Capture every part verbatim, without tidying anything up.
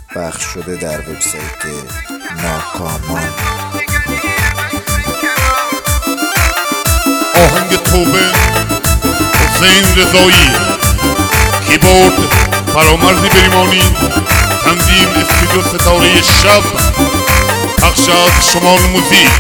پخش شده در وبسایت ناکامان. آهنگ توبه حسین رضایی، کیبورد فرامرز بریمانی، تنظیم استودیو ستاره شب، پخش از شمال موزیک.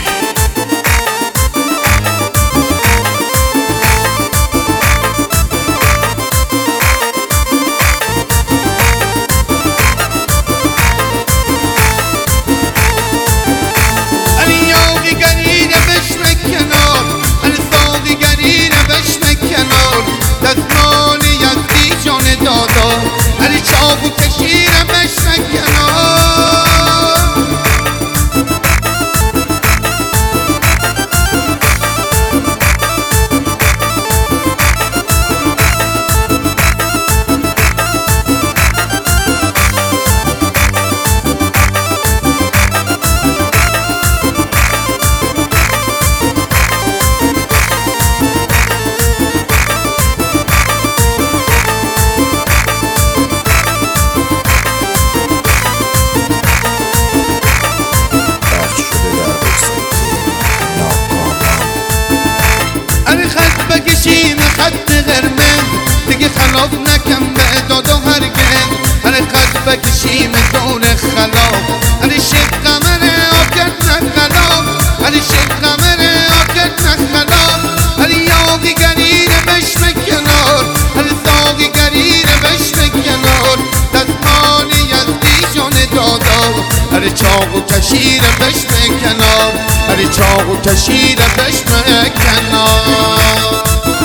بکشیم خط قرمز دیگه خلاف نکن به دادا هرگز. هر خط بکشیم دور خلاف، هر شیخ قمر آب کرد نه خلاف، هر شیخ قمر آب کرد نه خلاف. هر یاقی گرینه بشم کنار، هر ساقی گرینه بشم کنار. دستمال یزدی جان دادا، هر چاق و کشیر بشم کنار، هر چاق و کشیر بشم کنار.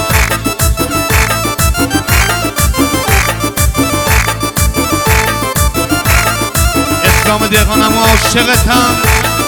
اسلام دهقانم و عاشقتم.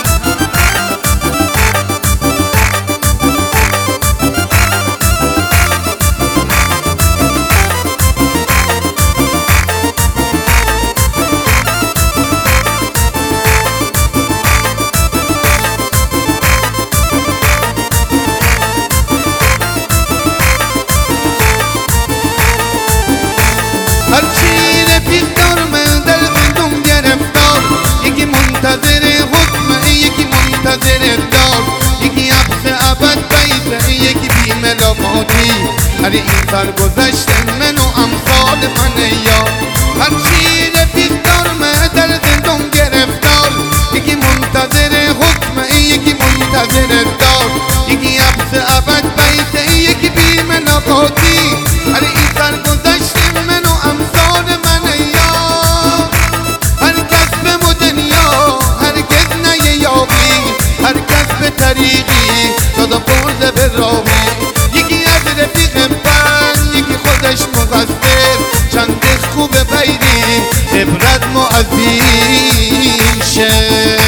هرچی رفیق دارم در زندون گرفتار، یکی منتظر حکم یکی منتظر دار، یکی حبس ابد بیته یکی بی ملاقاتی. هر این سرگذشت من و امثال من یا هرچی رفیق دارم در زندون گرفتار، یکی منتظر حکم یکی منتظر دار، یکی حبس ابد بیته یکی بی ملاقاتی. هر این سرگذشت من و امثال من یا هر کس به مدنیا هرگز نیابی، هر کس به طریقی دادا برده به راهی. یکی از رفیق بند یکی خودش مقصر، چند خوب بیری عبرت معذین شه.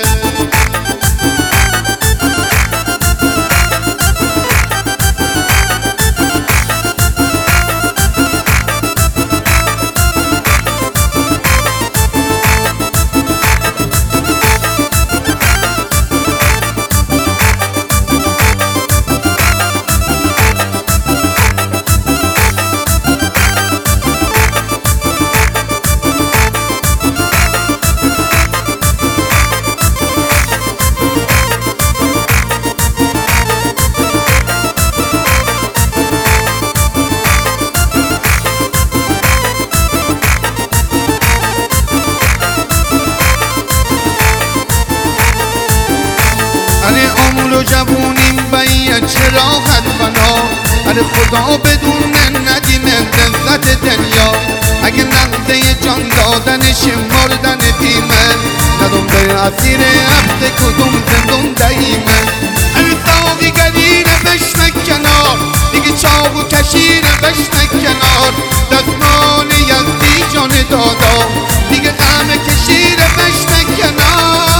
عمر و جوونیم باید چه راحت بنا، هر خدا بدون ندیم لذت دنیا. اگه نقضه جان دادنش مردن بیمه، ندم به اسیر عبد کدوم زندون دهیمه. هر ساقی گرینه بشنه کنار، دیگه چاق و کشیره بشنه کنار. دستمان یزدی جان دادا، دیگه غم کشیره بشنه کنار.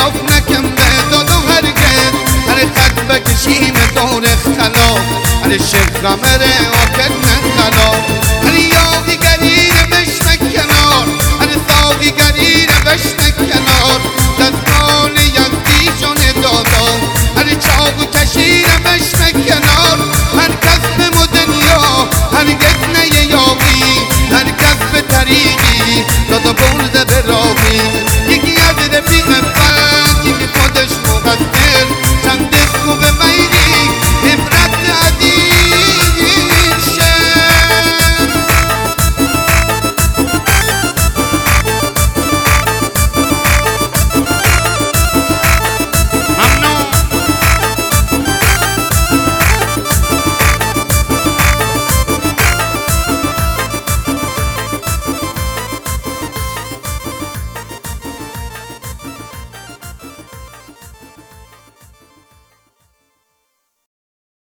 خلاف نکن به داد و هرگز هر خط بکشیم دور خلاف هر شیخ غمره آکد نخلاف هر یاقی گریر بشنه کنار هر ساقی گریر بشنه